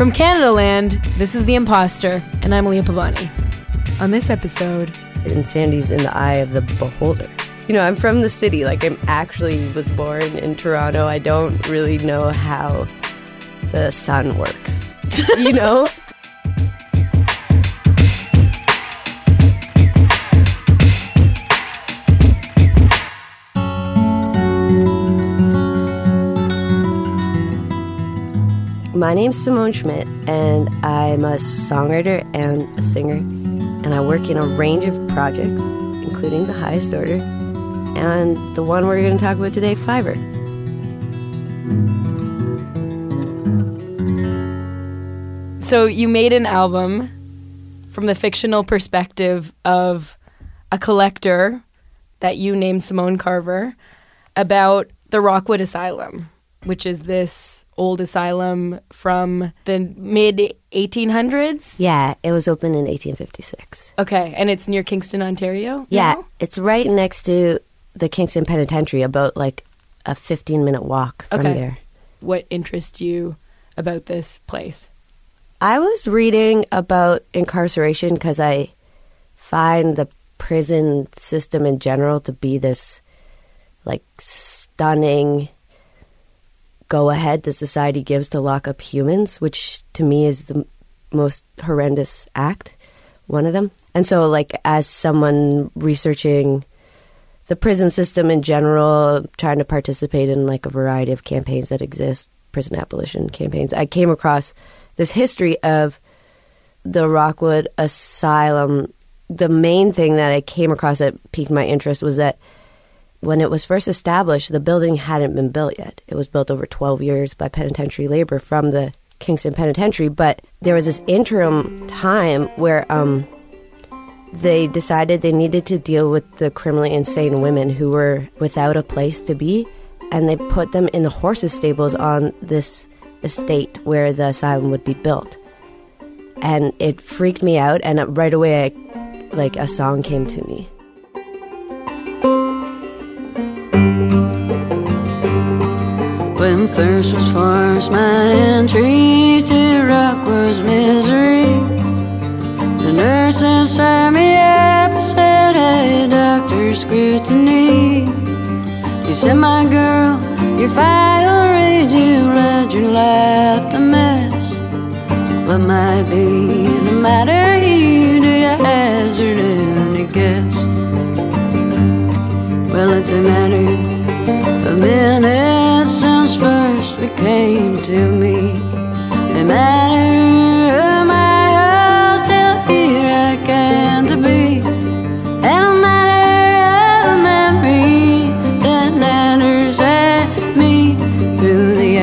From Canadaland, this is The Imposter, and I'm Leah Pavani. On this episode... Insanity's in the eye of the beholder. You know, I'm from the city. Like, I actually was born in Toronto. I don't really know how the sun works, you know? My name's Simone Schmidt, and I'm a songwriter and a singer, and I work in a range of projects, including The Highest Order, and the one we're going to talk about today, Fiverr. So you made an album from the fictional perspective of a collector that you named Simone Carver about the Rockwood Asylum, which is this old asylum from the mid-1800s? Yeah, it was opened in 1856. Okay, and it's near Kingston, Ontario? Yeah, now? It's right next to the Kingston Penitentiary, about like a 15-minute walk from there. What interests you about this place? I was reading about incarceration because I find the prison system in general to be this like stunning go-ahead the society gives to lock up humans, which to me is the most horrendous act, one of them. And so, like, as someone researching the prison system in general, trying to participate in, like, a variety of campaigns that exist, prison abolition campaigns, I came across this history of the Rockwood Asylum. The main thing that I came across that piqued my interest was that when it was first established, the building hadn't been built yet. It was built over 12 years by penitentiary labor from the Kingston Penitentiary. But there was this interim time where they decided they needed to deal with the criminally insane women who were without a place to be. And they put them in the horses' stables on this estate where the asylum would be built. And it freaked me out. And right away, a song came to me. When first was forced my entry to Rockwood's misery, the nurses served me up and said, "Hey, Dr. Scrutiny." He said, "My girl, your file reads you led your life a mess. What might be the matter here? Do you hazard any guess?" Well, it's a matter of minutes since first we came to me. A matter of miles till here I came to be. And a matter of a memory that natters at me through the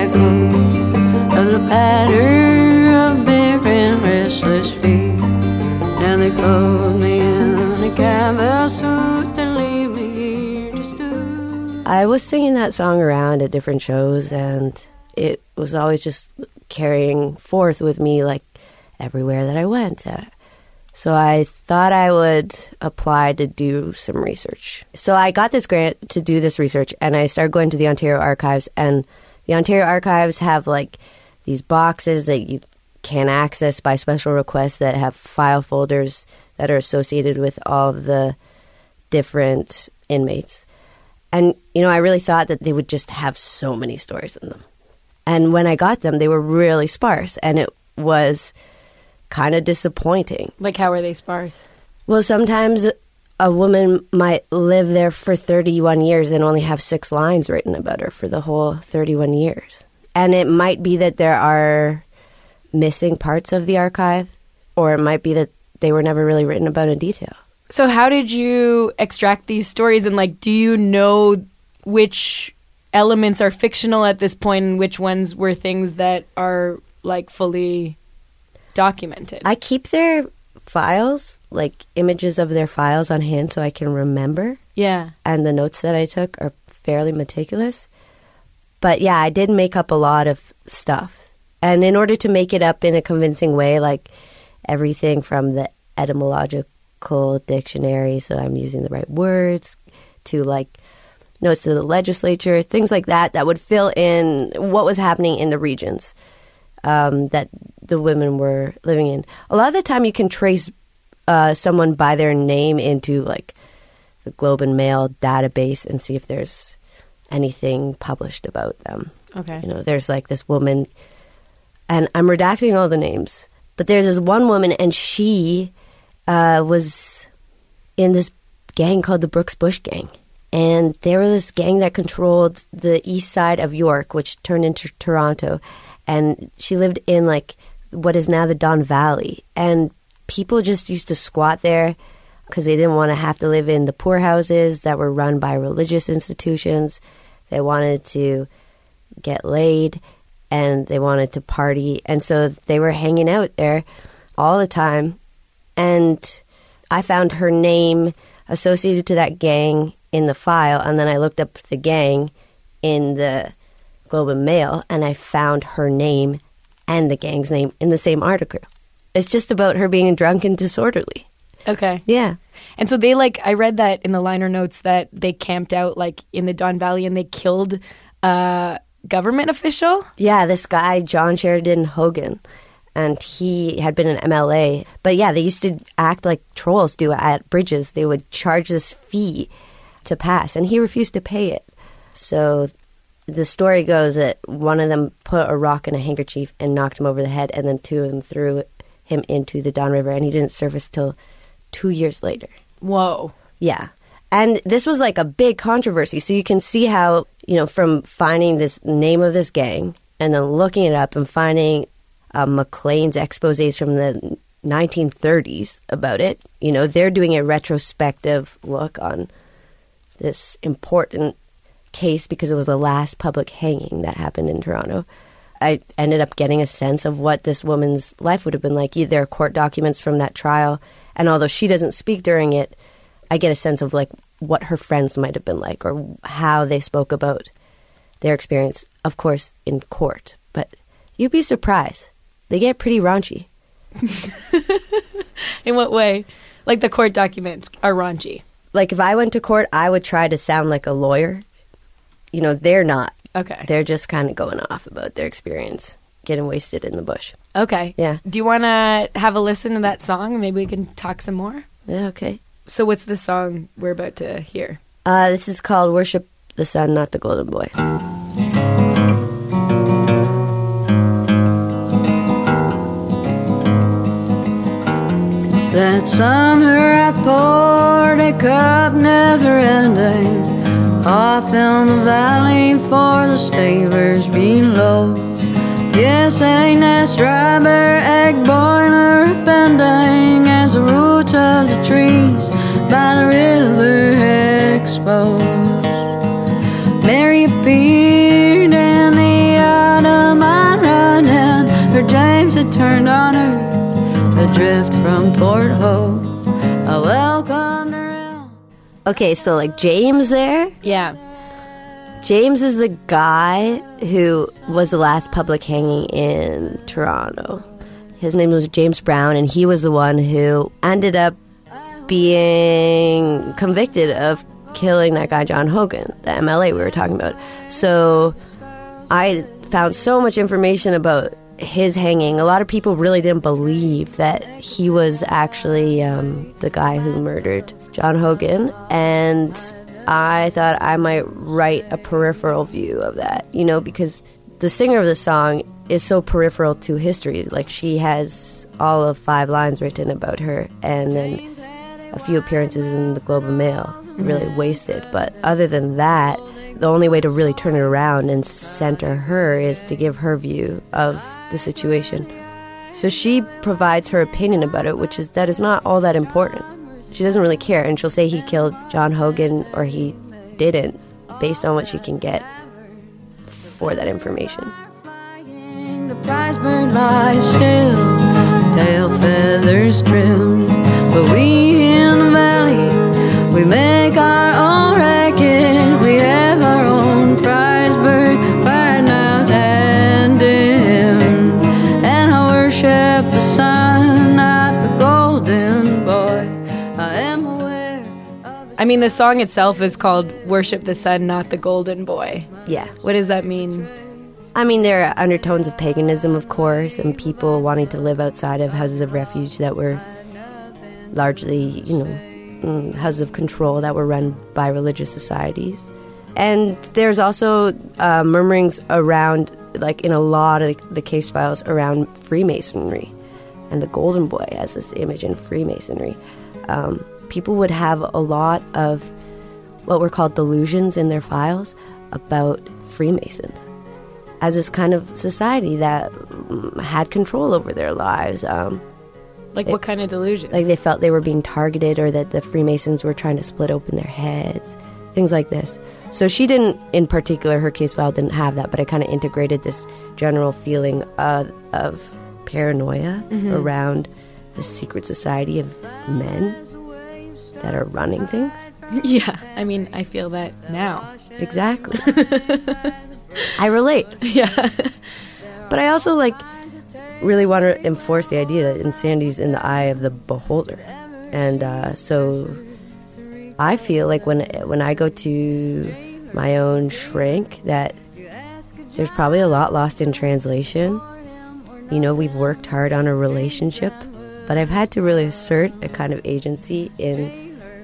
echo of the patter of bare and restless feet. Now they clothe me in a canvas suit and leave me here to stew. I was singing that song around at different shows, and it was always just carrying forth with me, like, everywhere that I went. So I thought I would apply to do some research. So I got this grant to do this research, and I started going to the Ontario Archives, and the Ontario Archives have, like, these boxes that you can access by special request that have file folders that are associated with all of the different inmates. And, you know, I really thought that they would just have so many stories in them. And when I got them, they were really sparse, and it was kind of disappointing. Like, how are they sparse? Well, sometimes a woman might live there for 31 years and only have 6 lines written about her for the whole 31 years. And it might be that there are missing parts of the archive, or it might be that they were never really written about in detail. So how did you extract these stories, and, like, do you know which elements are fictional at this point and which ones were things that are, like, fully documented? I keep their files, like images of their files on hand so I can remember. Yeah. And the notes that I took are fairly meticulous. But yeah, I did make up a lot of stuff. And in order to make it up in a convincing way, like everything from the etymological dictionary, so I'm using the right words, to like notes to the legislature, things like that, that would fill in what was happening in the regions that the women were living in. A lot of the time you can trace someone by their name into like the Globe and Mail database and see if there's anything published about them. Okay. You know, there's like this woman, and I'm redacting all the names, but there's this one woman, and she was in this gang called the Brooks Bush Gang. And they were this gang that controlled the east side of York, which turned into Toronto. And she lived in like what is now the Don Valley. And people just used to squat there because they didn't want to have to live in the poorhouses that were run by religious institutions. They wanted to get laid and they wanted to party. And so they were hanging out there all the time. And I found her name associated to that gang in the file, and then I looked up the gang in the Globe and Mail, and I found her name and the gang's name in the same article. It's just about her being drunk and disorderly. Okay. Yeah. And so they like, I read that in the liner notes that they camped out like in the Don Valley and they killed a government official? Yeah, this guy, John Sheridan Hogan, and he had been an MLA. But yeah, they used to act like trolls do at bridges. They would charge this fee to pass, and he refused to pay it. So the story goes that one of them put a rock in a handkerchief and knocked him over the head, and then two of them threw him into the Don River, and he didn't surface till 2 years later. Whoa. Yeah. And this was like a big controversy. So you can see how, you know, from finding this name of this gang and then looking it up and finding Maclean's exposés from the 1930s about it, you know, they're doing a retrospective look on this important case because it was the last public hanging that happened in Toronto. I ended up getting a sense of what this woman's life would have been like. There are court documents from that trial, and although she doesn't speak during it, I get a sense of like what her friends might have been like or how they spoke about their experience, of course, in court. But you'd be surprised. They get pretty raunchy. In what way? Like the court documents are raunchy. Like if I went to court, I would try to sound like a lawyer. You know, they're not. Okay. They're just kind of going off about their experience, getting wasted in the bush. Okay. Yeah. Do you want to have a listen to that song and maybe we can talk some more? Yeah, okay. So what's the song we're about to hear? This is called Worship the Sun, Not the Golden Boy. That summer I poured a cup never ending off in the valley for the stavers below. Yes, ain't that strawberry egg boiler bending as the roots of the trees by the river exposed. Mary appeared in the autumn I'm running. Her James had turned on her, adrift from Port Hope. I welcomed her in. Okay, so like James there. Yeah. James is the guy who was the last public hanging in Toronto. His name was James Brown, and he was the one who ended up being convicted of killing that guy John Hogan, the MLA we were talking about. So I found so much information about his hanging. A lot of people really didn't believe that he was actually the guy who murdered John Hogan, and I thought I might write a peripheral view of that, you know, because the singer of the song is so peripheral to history. Like, she has all of 5 lines written about her, and then a few appearances in the Globe and Mail, really wasted. But other than that, the only way to really turn it around and center her is to give her view of the situation. So she provides her opinion about it, which is that is not all that important. She doesn't really care, and she'll say he killed John Hogan or he didn't, based on what she can get for that information. The prize bird lies still, tail feathers trimmed. But we in the valley, we make our own racket. We have our own prize bird, firing out and dim. And I worship the sun, not the golden boy. I am aware of I mean, the song itself is called Worship the Sun, Not the Golden Boy. Yeah. What does that mean? I mean, there are undertones of paganism, of course, and people wanting to live outside of houses of refuge that were largely, houses of control that were run by religious societies. And there's also murmurings around, like in a lot of the case files, around Freemasonry and the Golden Boy as this image in Freemasonry. People would have a lot of what were called delusions in their files about Freemasons as this kind of society that had control over their lives. What kind of delusion? Like they felt they were being targeted, or that the Freemasons were trying to split open their heads, things like this. So she didn't, in particular, her case file didn't have that, but I kind of integrated this general feeling of paranoia around the secret society of men that are running things. Yeah, I mean, I feel that now. Exactly. I relate. Yeah. But I also, really want to enforce the idea that insanity's in the eye of the beholder. And so I feel like when I go to my own shrink, that there's probably a lot lost in translation. We've worked hard on a relationship, but I've had to really assert a kind of agency in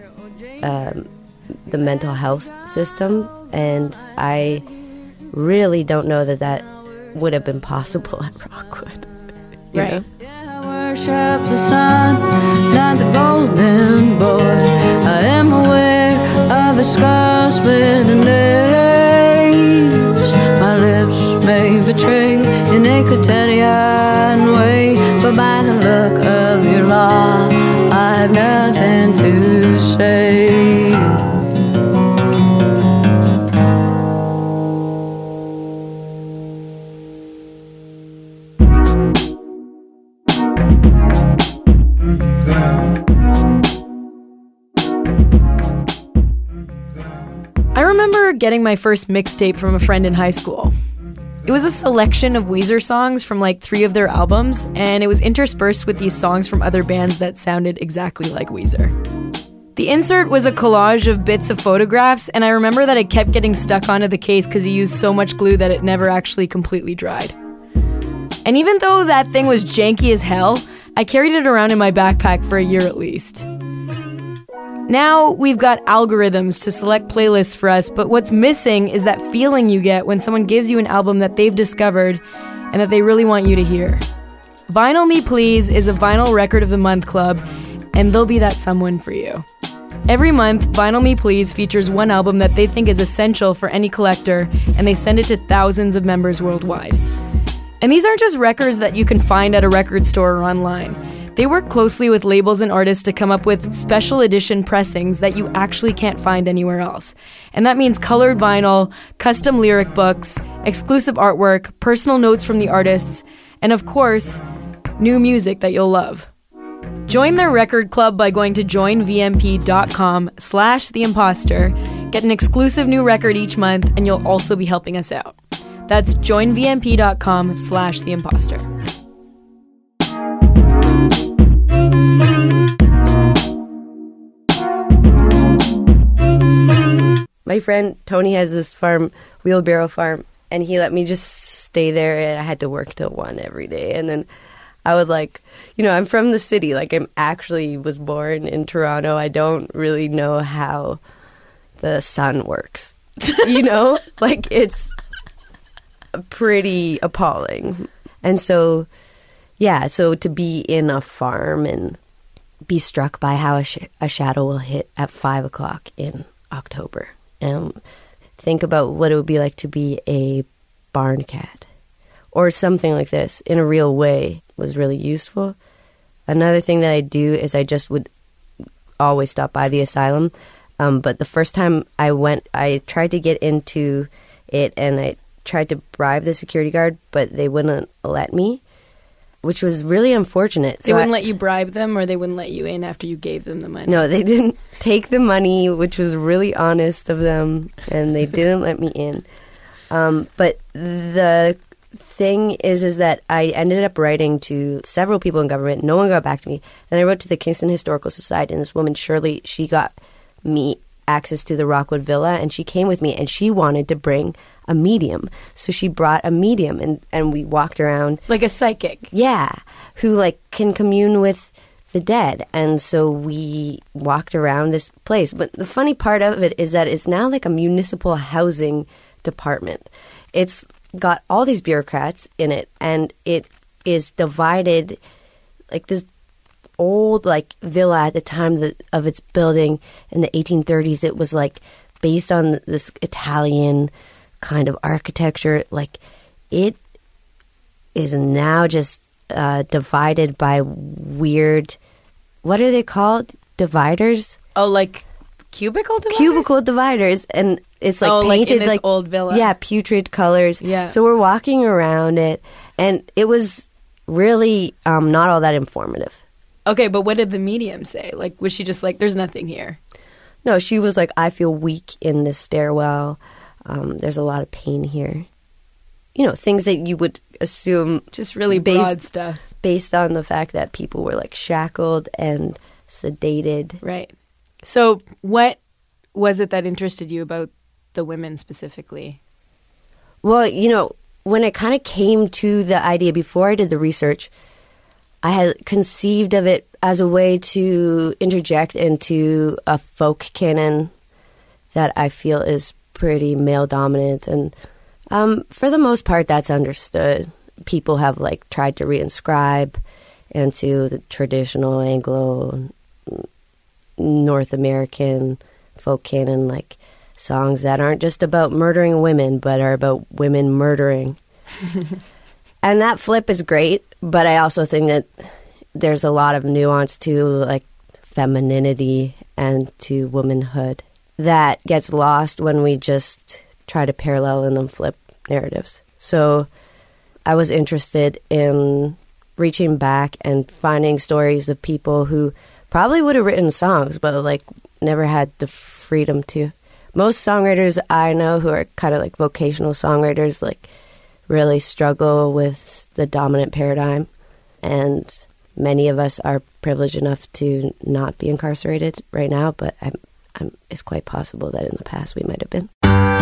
the mental health system, and I really don't know that would have been possible at Rockwood. Right. I worship the sun, not the golden boy. I am aware of the scars splitting names. My lips may betray in a quotidian way, but by the look of your law, I have nothing to say. I remember getting my first mixtape from a friend in high school. It was a selection of Weezer songs from 3 of their albums, and it was interspersed with these songs from other bands that sounded exactly like Weezer. The insert was a collage of bits of photographs, and I remember that it kept getting stuck onto the case because he used so much glue that it never actually completely dried. And even though that thing was janky as hell, I carried it around in my backpack for a year at least. Now we've got algorithms to select playlists for us, but what's missing is that feeling you get when someone gives you an album that they've discovered and that they really want you to hear. Vinyl Me Please is a Vinyl Record of the Month club, and they'll be that someone for you. Every month, Vinyl Me Please features one album that they think is essential for any collector, and they send it to thousands of members worldwide. And these aren't just records that you can find at a record store or online. They work closely with labels and artists to come up with special edition pressings that you actually can't find anywhere else. And that means colored vinyl, custom lyric books, exclusive artwork, personal notes from the artists, and of course, new music that you'll love. Join their record club by going to joinvmp.com/theimposter, get an exclusive new record each month, and you'll also be helping us out. That's joinvmp.com/theimposter. My friend Tony has this farm, Wheelbarrow Farm, and he let me just stay there, and I had to work till 1 every day. And then I would I'm from the city. I'm actually was born in Toronto. I don't really know how the sun works. It's pretty appalling. And so to be in a farm and be struck by how a shadow will hit at 5 o'clock in October. And think about what it would be like to be a barn cat or something like this in a real way was really useful. Another thing that I do is I just would always stop by the asylum. But the first time I went, I tried to get into it and I tried to bribe the security guard, but they wouldn't let me, which was really unfortunate. They wouldn't let you bribe them, or they wouldn't let you in after you gave them the money? No, they didn't take the money, which was really honest of them, and they didn't let me in. But the thing is that I ended up writing to several people in government. No one got back to me. Then I wrote to the Kingston Historical Society, and this woman, Shirley, she got me access to the Rockwood Villa, and she came with me, and she wanted to bring a medium. So she brought a medium, and we walked around. Like a psychic. Yeah, who like can commune with the dead. And so we walked around this place. But the funny part of it is that it's now like a municipal housing department. It's got all these bureaucrats in it, and it is divided like this old like villa at the time of its building in the 1830s. It was like based on this Italian kind of architecture. Like it is now just divided by weird, what are they called? Dividers? Oh, like cubicle dividers? Cubicle dividers. And it's like painted painted like, in this like old villa. Yeah, putrid colors. Yeah. So we're walking around it, and it was really not all that informative. Okay, but what did the medium say? Like, was she just like, there's nothing here? No, she was like, I feel weak in this stairwell. There's a lot of pain here. You know, things that you would assume. Just really broad stuff. Based on the fact that people were like shackled and sedated. Right. So what was it that interested you about the women specifically? Well, you know, when it kind of came to the idea before I did the research, I had conceived of it as a way to interject into a folk canon that I feel is pretty male dominant. And for the most part, that's understood. People have like tried to reinscribe into the traditional Anglo North American folk canon, like songs that aren't just about murdering women, but are about women murdering. And that flip is great, but I also think that there's a lot of nuance to like femininity and to womanhood that gets lost when we just try to parallel and then flip narratives. So I was interested in reaching back and finding stories of people who probably would have written songs, but like never had the freedom to. Most songwriters I know who are kind of like vocational songwriters, like really struggle with the dominant paradigm, and many of us are privileged enough to not be incarcerated right now, but it's quite possible that in the past we might have been.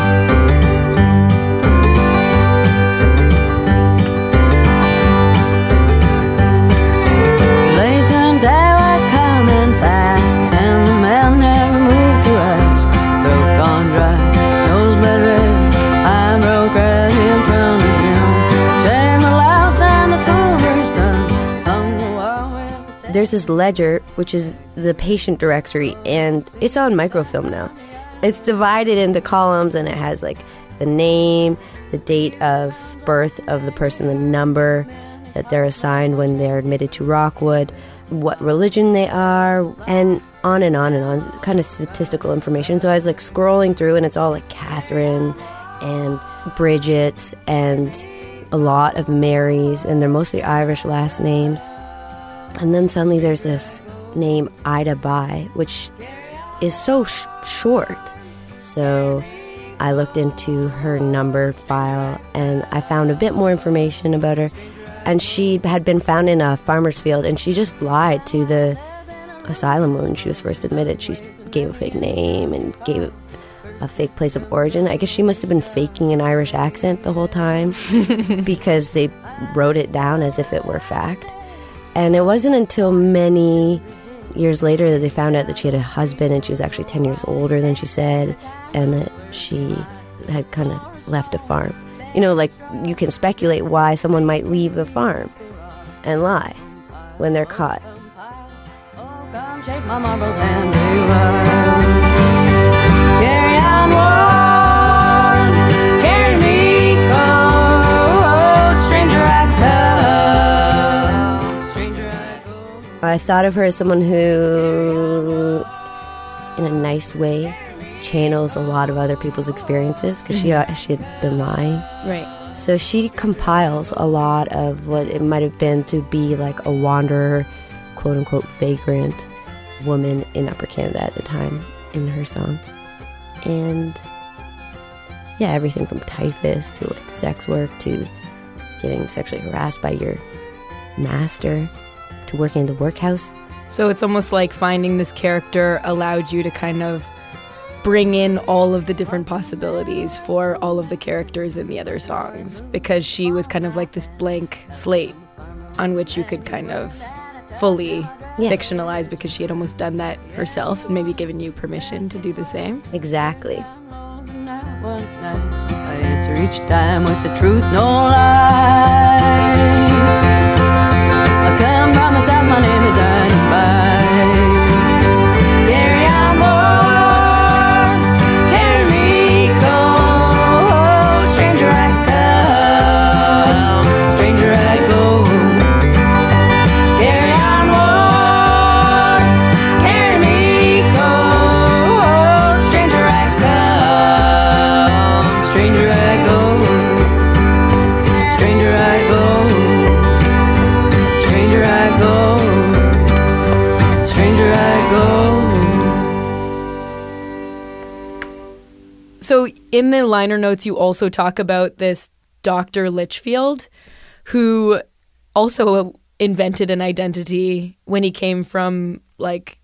Latent day was coming fast, and the man never moved to ask. Throat gone dry, nose blood red, I broke right in front of him. Chained the louse and the toolver's done. Hung the wall with the set. There's this ledger, which is the patient directory, and it's on microfilm now. It's divided into columns, and it has like the name, the date of birth of the person, the number that they're assigned when they're admitted to Rockwood, what religion they are, and on and on and on, kind of statistical information. So I was like scrolling through, and it's all like Catherine and Bridget and a lot of Marys, and they're mostly Irish last names. And then suddenly there's this name Ida Bai, which is so short. So I looked into her number file, and I found a bit more information about her. And she had been found in a farmer's field, and she just lied to the asylum when she was first admitted. She gave a fake name and gave a fake place of origin. I guess she must have been faking an Irish accent the whole time because they wrote it down as if it were fact. And it wasn't until many years later that they found out that she had a husband, and she was actually 10 years older than she said, and that she had kind of left a farm. You know, like, you can speculate why someone might leave the farm and lie when they're caught. Oh, come shake my marble hand, carry on, Lord, carry me cold, stranger I come, stranger I go. I thought of her as someone who, in a nice way, channels a lot of other people's experiences, because she had been lying. Right. So she compiles a lot of what it might have been to be like a wanderer, quote-unquote vagrant woman in Upper Canada at the time in her song. And yeah, everything from typhus to like sex work to getting sexually harassed by your master to working in the workhouse. So it's almost like finding this character allowed you to kind of bring in all of the different possibilities for all of the characters in the other songs, because she was kind of like this blank slate on which you could kind of fully fictionalize, because she had almost done that herself and maybe given you permission to do the same. Exactly. I answer each time with the truth, no lie. I come from the south, my name is Annie. Carry on, boy, carry me cold. Stranger I come, stranger I go. Carry on, boy, carry me cold. Stranger I come, stranger I go. Stranger I go. Stranger I go. Stranger I go. So in the liner notes, you also talk about this Dr. Litchfield, who also invented an identity when he came from, like,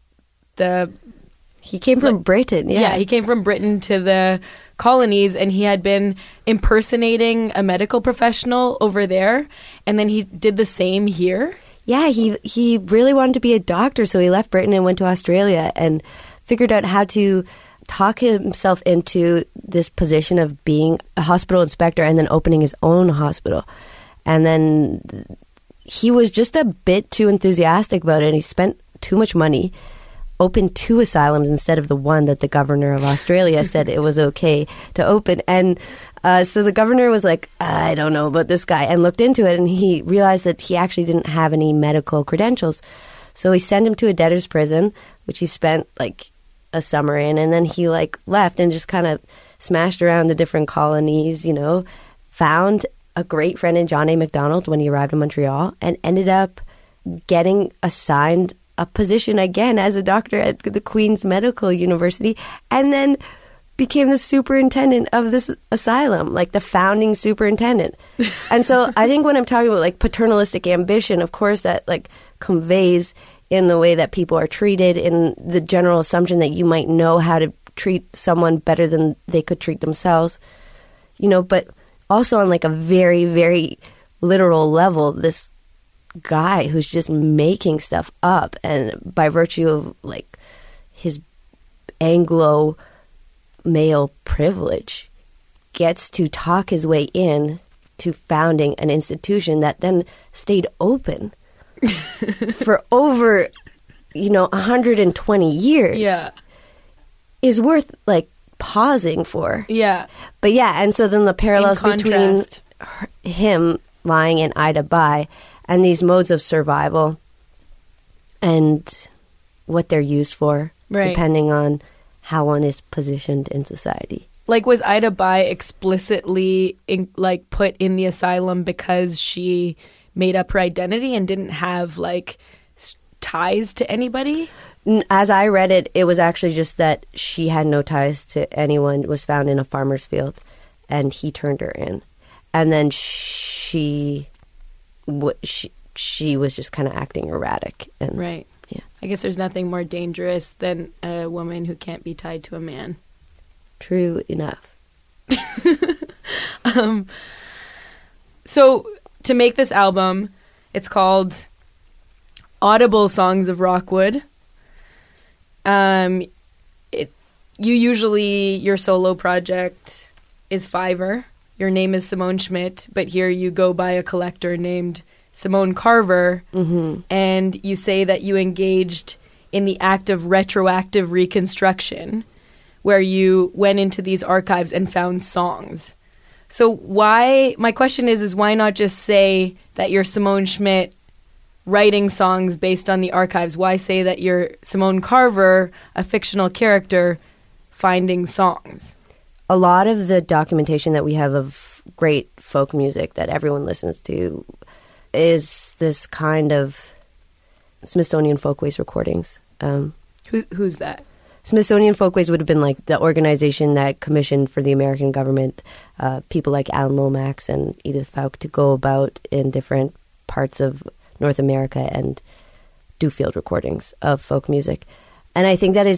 He came from Britain, Yeah, he came from Britain to the colonies, and he had been impersonating a medical professional over there, and then he did the same here. Yeah, he really wanted to be a doctor, so he left Britain and went to Australia and figured out how to talk himself into this position of being a hospital inspector and then opening his own hospital. And then he was just a bit too enthusiastic about it, and he spent too much money, opened 2 asylums instead of the one that the governor of Australia said it was okay to open. And so the governor was like, I don't know about this guy, and looked into it, and he realized that he actually didn't have any medical credentials. So he sent him to a debtor's prison, which he spent like a summer in, and then he like left and just kind of smashed around the different colonies, you know, found a great friend in John A. Macdonald when he arrived in Montreal, and ended up getting assigned a position again as a doctor at the Queen's Medical University, and then became the superintendent of this asylum, like the founding superintendent. And so I think when I'm talking about like paternalistic ambition, of course that like conveys in the way that people are treated, in the general assumption that you might know how to treat someone better than they could treat themselves, you know, but also on like a very, very literal level, this guy who's just making stuff up, and by virtue of like his Anglo male privilege gets to talk his way in to founding an institution that then stayed open for over, 120 years. Yeah. Is worth like pausing for. Yeah. But yeah, and so then the parallels between him lying and Ida By and these modes of survival and what they're used for, right, depending on how one is positioned in society. Like, was Ida By explicitly put in the asylum because she made up her identity and didn't have like ties to anybody? As I read it, it was actually just that she had no ties to anyone, was found in a farmer's field, and he turned her in. And then she was just kind of acting erratic. And, right. Yeah. I guess there's nothing more dangerous than a woman who can't be tied to a man. True enough. So to make this album, it's called Audible Songs of Rockwood. Your solo project is Fiverr. Your name is Simone Schmidt, but here you go by a collector named Simone Carver, mm-hmm. and you say that you engaged in the act of retroactive reconstruction, where you went into these archives and found songs. So my question is why not just say that you're Simone Schmidt writing songs based on the archives? Why say that you're Simone Carver, a fictional character, finding songs? A lot of the documentation that we have of great folk music that everyone listens to is this kind of Smithsonian Folkways recordings. Who's that? Smithsonian Folkways would have been like the organization that commissioned for the American government people like Alan Lomax and Edith Falk to go about in different parts of North America and do field recordings of folk music. And I think that is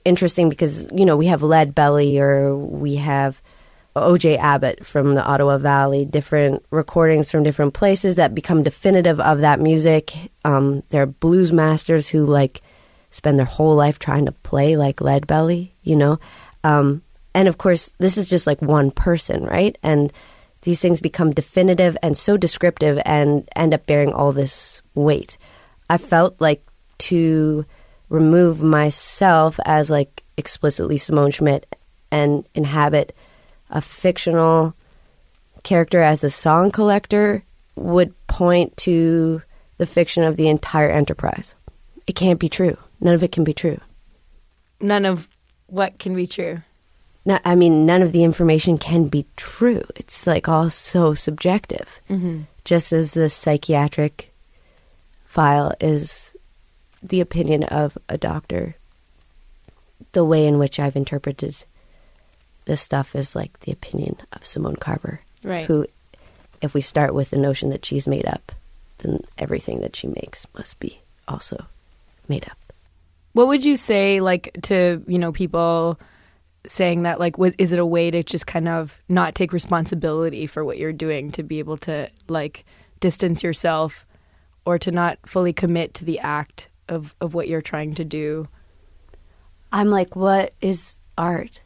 interesting because, we have Lead Belly or we have O.J. Abbott from the Ottawa Valley, different recordings from different places that become definitive of that music. There are blues masters who spend their whole life trying to play like Lead Belly, and of course, this is just one person, right? And these things become definitive and so descriptive and end up bearing all this weight. I felt like to remove myself as explicitly Simone Schmidt and inhabit a fictional character as a song collector would point to the fiction of the entire enterprise. It can't be true. None of it can be true. None of what can be true? No, I mean, none of the information can be true. It's all so subjective. Mm-hmm. Just as the psychiatric file is the opinion of a doctor, the way in which I've interpreted this stuff is the opinion of Simone Carver, right? Who, if we start with the notion that she's made up, then everything that she makes must be also made up. What would you say, to people saying that, is it a way to just kind of not take responsibility for what you're doing, to be able to distance yourself, or to not fully commit to the act of what you're trying to do? I'm what is art?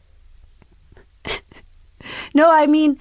No, I mean,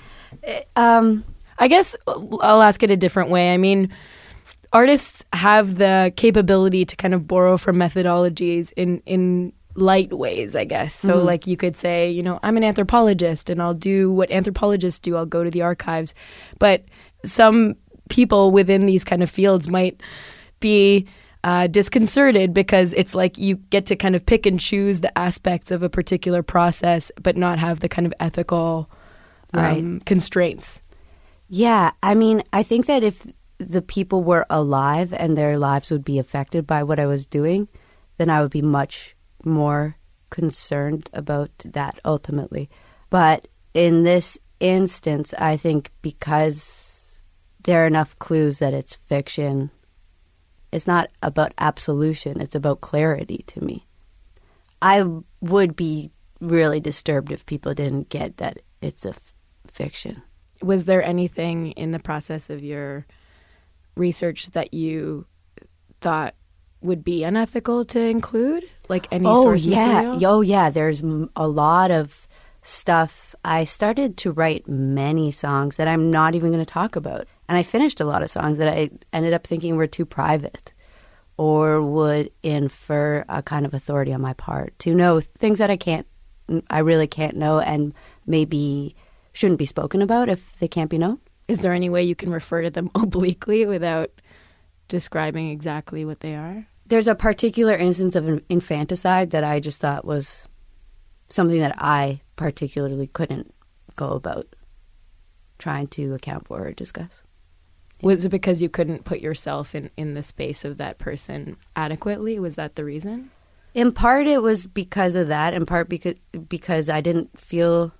I guess I'll ask it a different way. I mean, artists have the capability to kind of borrow from methodologies in light ways, I guess. So you could say, I'm an anthropologist and I'll do what anthropologists do. I'll go to the archives. But some people within these kind of fields might be disconcerted because it's you get to kind of pick and choose the aspects of a particular process but not have the kind of ethical constraints. Yeah, I mean, I think that if the people were alive and their lives would be affected by what I was doing, then I would be much more concerned about that ultimately. But in this instance, I think because there are enough clues that it's fiction, it's not about absolution, it's about clarity to me. I would be really disturbed if people didn't get that it's a fiction. Was there anything in the process of your research that you thought would be unethical to include? Any source material? Oh, yeah. There's a lot of stuff. I started to write many songs that I'm not even going to talk about. And I finished a lot of songs that I ended up thinking were too private or would infer a kind of authority on my part to know things that I really can't know and maybe shouldn't be spoken about if they can't be known. Is there any way you can refer to them obliquely without describing exactly what they are? There's a particular instance of infanticide that I just thought was something that I particularly couldn't go about trying to account for or discuss. Was it because you couldn't put yourself in the space of that person adequately? Was that the reason? In part, it was because of that. In part, because I didn't feel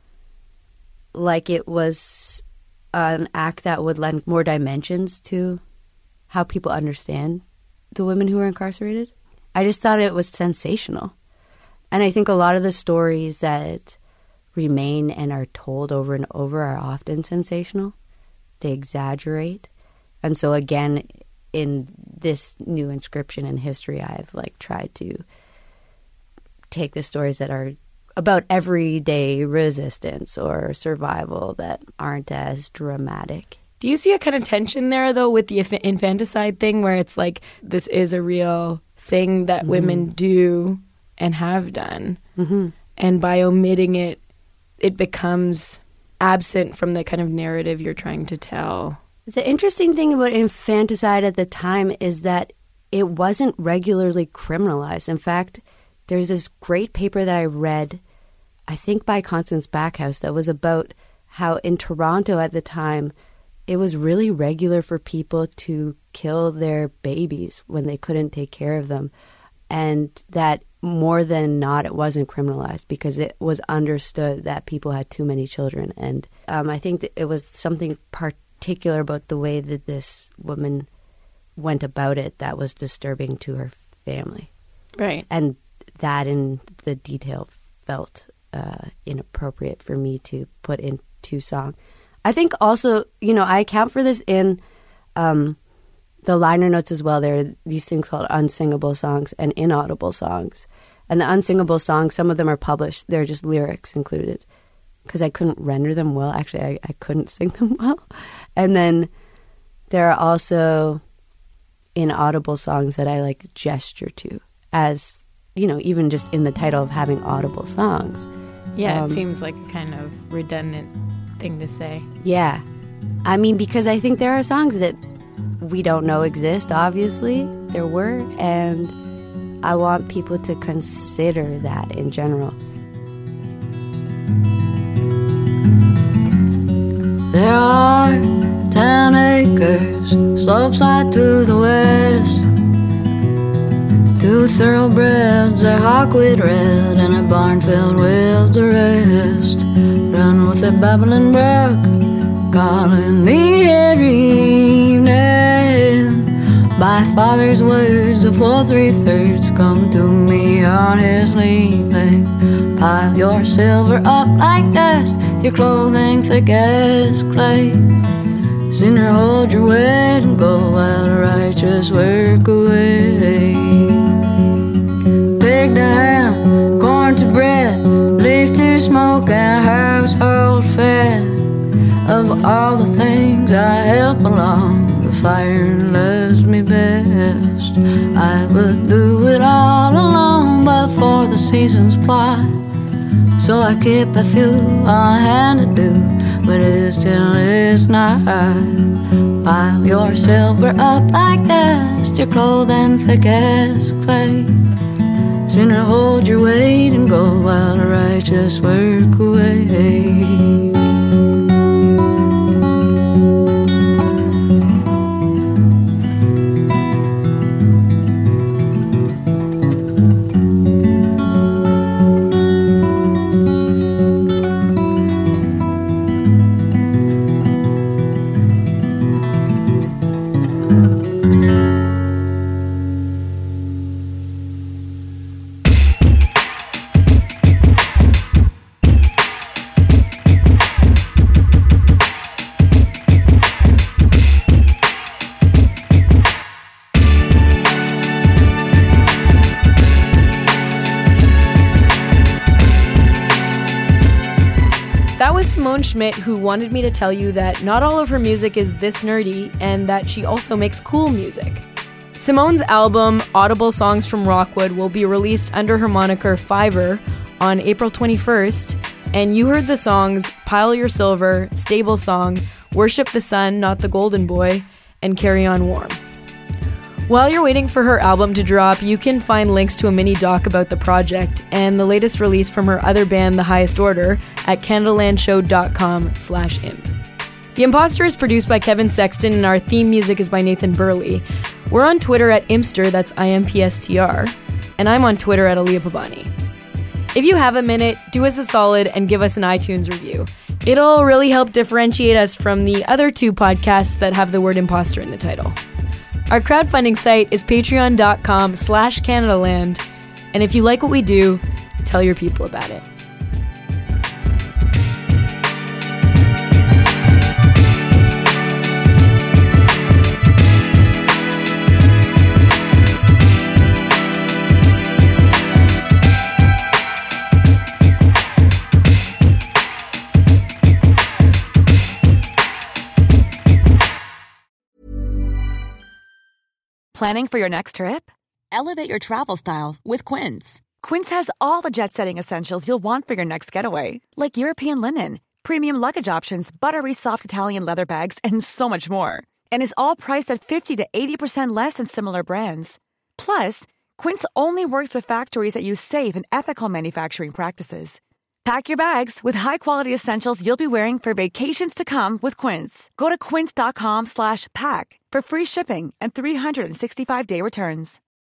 like it was an act that would lend more dimensions to how people understand the women who are incarcerated. I just thought it was sensational. And I think a lot of the stories that remain and are told over and over are often sensational. They exaggerate. And so again, in this new inscription in history, I've tried to take the stories that are about everyday resistance or survival that aren't as dramatic. Do you see a kind of tension there, though, with the infanticide thing where it's this is a real thing that women do and have done, and by omitting it, it becomes absent from the kind of narrative you're trying to tell? The interesting thing about infanticide at the time is that it wasn't regularly criminalized. In fact, there's this great paper that I read, I think by Constance Backhouse, that was about how in Toronto at the time, it was really regular for people to kill their babies when they couldn't take care of them. And that more than not, it wasn't criminalized because it was understood that people had too many children. And I think that it was something particular about the way that this woman went about it that was disturbing to her family. Right. And that in the detail felt inappropriate for me to put into song. I think also, I account for this in the liner notes as well. There are these things called unsingable songs and inaudible songs. And the unsingable songs, some of them are published. They're just lyrics included because I couldn't render them well. Actually, I couldn't sing them well. And then there are also inaudible songs that I like gesture to as, even just in the title of having audible songs. Yeah, it seems like a kind of redundant thing to say. Yeah. I mean, because I think there are songs that we don't know exist, obviously. There were, and I want people to consider that in general. There are 10 acres, slopeside to the west. 2 thoroughbreds, a hawkwood red, and a barn filled with the rest. Run with a babbling brook, calling me every evening. My father's words, a full 3/3 come to me on his leaving. Pile your silver up like dust, your clothing thick as clay. Sinner, hold your weight and go while righteous work away. Pig to ham, corn to bread, leaf to smoke, and household fed. Of all the things I help along, the fire loves me best. I would do it all alone, but for the season's plot. So I keep a few on hand to do what is till it is not. Pile your silver up like dust, your clothing thick as clay. Sinner, hold your weight and go while the righteous work away. Simone Schmidt, who wanted me to tell you that not all of her music is this nerdy and that she also makes cool music. Simone's album, Audible Songs from Rockwood, will be released under her moniker Fiverr on April 21st, and you heard the songs Pile Your Silver, Stable Song, Worship the Sun, Not the Golden Boy, and Carry On Warm. While you're waiting for her album to drop, you can find links to a mini doc about the project and the latest release from her other band, The Highest Order, at CanadaLandShow.com/imp. The Imposter is produced by Kevin Sexton, and our theme music is by Nathan Burley. We're on Twitter at Impster, that's IMPSTR, and I'm on Twitter at Aliyah Pabani. If you have a minute, do us a solid and give us an iTunes review. It'll really help differentiate us from the other 2 podcasts that have the word imposter in the title. Our crowdfunding site is patreon.com/CanadaLand, and if you like what we do, tell your people about it. Planning for your next trip? Elevate your travel style with Quince. Quince has all the jet-setting essentials you'll want for your next getaway, like European linen, premium luggage options, buttery soft Italian leather bags, and so much more. And is all priced at 50 to 80% less than similar brands. Plus, Quince only works with factories that use safe and ethical manufacturing practices. Pack your bags with high-quality essentials you'll be wearing for vacations to come with Quince. Go to quince.com/pack for free shipping and 365-day returns.